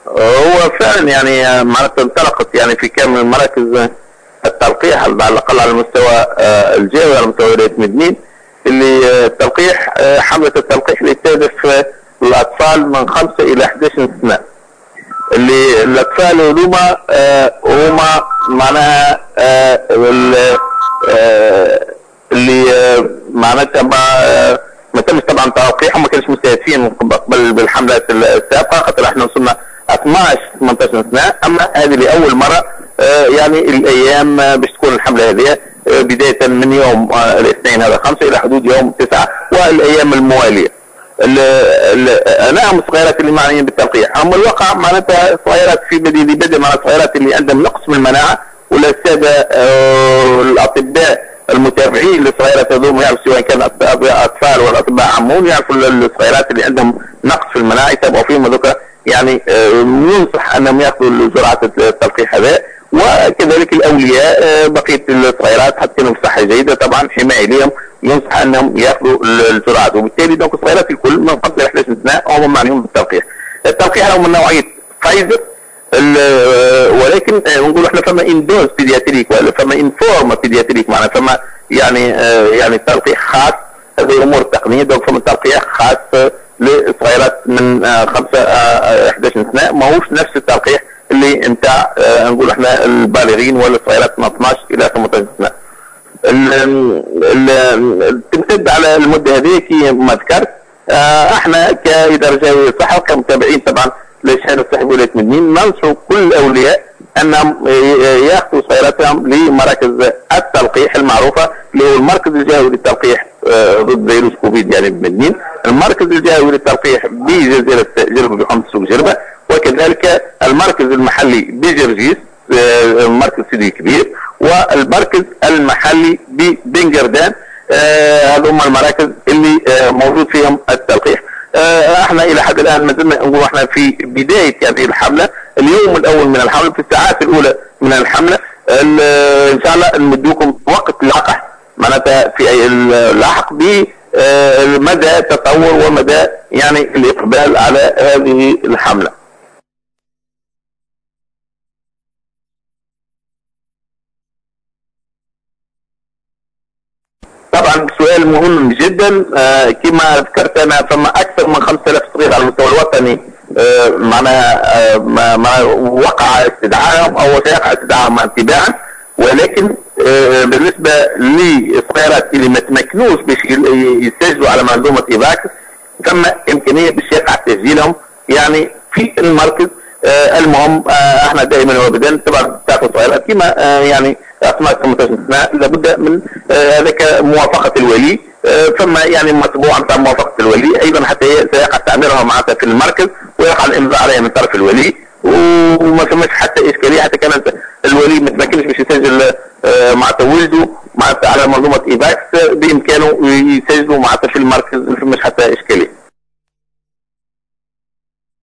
هو فعلا يعني معناتها انطلقت يعني في كامل مراكز التلقيح على الاقل على المستوى الجهوي على مستوى ولايه مدنين، اللي التلقيح حمله التلقيح اللي تهدف الاطفال من 5 الى 11 سنه. اللي الاطفال هما معناها اللي معناتها ما تمش طبعا تلقيحهم، ما كانش مستهدفين قبل بالحملات السابقه، خاطر احنا وصلنا 12 18 سنه، اما هذه لاول مره يعني الايام باش تكون الحمله هذه بدايه من يوم الاثنين هذا 5 الى حدود يوم 9 والايام المواليه. النعم الصغيرات اللي معنيين بالتلقيح هم الواقع معناتها صغيرات في بدء مع الصغيرات اللي عندهم نقص من المناعه، ولا الساده الاطباء المتابعين للصغيرات هذوما يعرفوا سواء كان اطفال ولا اطباء عمون يعرفوا الصغيرات اللي عندهم نقص في المناعه يتابعوا فيهم هذوك، يعني ينصح انهم ياخذوا جرعه التلقيح هذا، وكذلك الاولياء بقيه الصغيرات حتى كانوا بصحه جيده طبعا حمايه لهم ينصح انهم ياخذوا الجرعات، وبالتالي دونك الصغيرات الكل من قبل 11 سنه هم معنيهم بالتلقيح. التلقيح له من نوعيه فايزر، ولكن نقول احنا فما اندوز بيدياتريك ولا فما انفورما بيدياتريك، معناها فما يعني تلقيح خاص، هذه امور تقنيه، دونك فما تلقيح خاص للصغيرات من 5 11 سنه، ماهوش نفس التلقيح اللي نتاع نقول احنا البالغين ولا الصغيرات من 12 الى 18 سنه. تمتد على المده هذه كي ما ذكرت. احنا كاداره جهويه الصحه كمتابعين طبعا للشان الصحي ولايه مدنين ننصح كل الاولياء انهم ياخذوا صغيراتهم لمراكز التلقيح المعروفه، اللي هو المركز الجهوي للتلقيح ضد فيروس كوفيد يعني بمدنين، المركز الجهوي للتلقيح بجزيره جربه بحمص سوق جربه، وكذلك المركز المحلي بجرجيس مركز سيدي كبير، والمركز المحلي ببنجردان. هذوما المراكز اللي موجود فيهم التلقيح. احنا الى حد الان ما زلنا نقول احنا في بدايه يعني الحمله، اليوم الاول من الحمله، في الساعات الاولى من الحمله ان شاء الله نمدوكم وقت لقح معناتها في اللاحق بمدى التطور ومدى يعني الاقبال على هذه الحمله. طبعا سؤال مهم جدا. كما ذكرت انا فما اكثر من 5000 صغير على المستوى الوطني معناها وقع استدعائهم او سيقع استدعائهم تباعا، ولكن بالنسبه للصغيرات اللي ما تمكنوش باش يسجلوا على منظومه ايفاكس ثم امكانيه باش يقع تسجيلهم يعني في المركز. المهم احنا دائما وابدا طبعا تاخذ صغيرات كما يعني 18 سنه لابد من هذاك موافقه الولي، ثم يعني متبوعا تم موافقه الولي ايضا حتى سيقع تعميرها معناتها في المركز ويقع الامضاء عليها من طرف الولي، وما فماش حتى اشكاليه حتى كان الولي ما تمكنش باش يسجل معناتها ولده معناتها على منظومه ايفاكس بامكانه يسجلوا معناتها في المركز، ما فماش حتى اشكاليه.